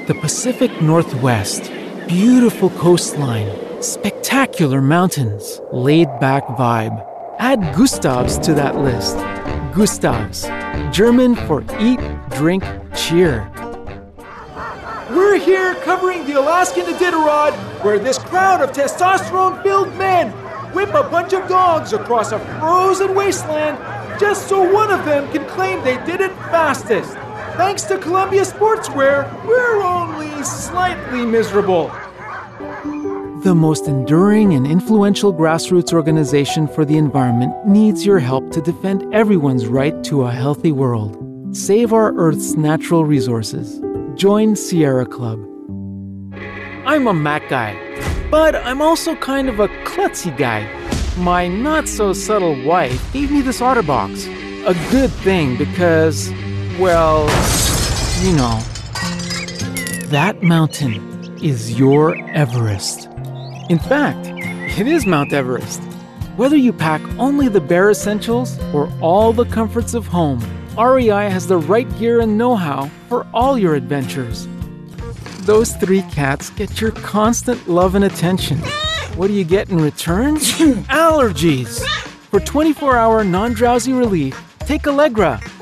The Pacific Northwest. Beautiful coastline. Spectacular mountains. Laid-back vibe. Add Gustavs to that list. Gustavs. German for eat, drink, cheer. We're here covering the Alaskan Iditarod, where this crowd of testosterone-filled men whip a bunch of dogs across a frozen wasteland just so one of them can claim they did it fastest. Thanks to Columbia Sportswear, we're only slightly miserable. The most enduring and influential grassroots organization for the environment needs your help to defend everyone's right to a healthy world. Save our Earth's natural resources. Join Sierra Club. I'm a Mac guy, but I'm also kind of a klutzy guy. My not-so-subtle wife gave me this OtterBox. A good thing because, well, you know, that mountain is your Everest. In fact, it is Mount Everest. Whether you pack only the bare essentials or all the comforts of home, REI has the right gear and know-how for all your adventures. Those 3 cats get your constant love and attention. What do you get in return? Allergies! For 24-hour non-drowsy relief, take Allegra,